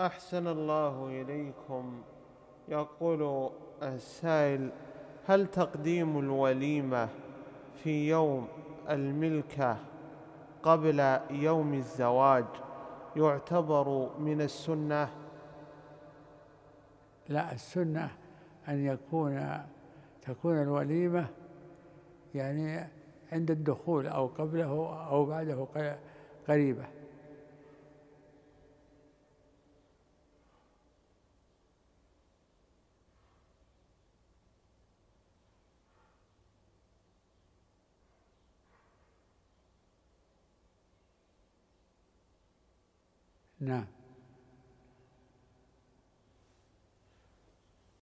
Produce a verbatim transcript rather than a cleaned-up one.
أحسن الله إليكم. يقول السائل: هل تقديم الوليمة في يوم الملكة قبل يوم الزواج يعتبر من السنة؟ لا، السنة أن يكون تكون الوليمة يعني عند الدخول أو قبله أو بعده قريبة. نعم.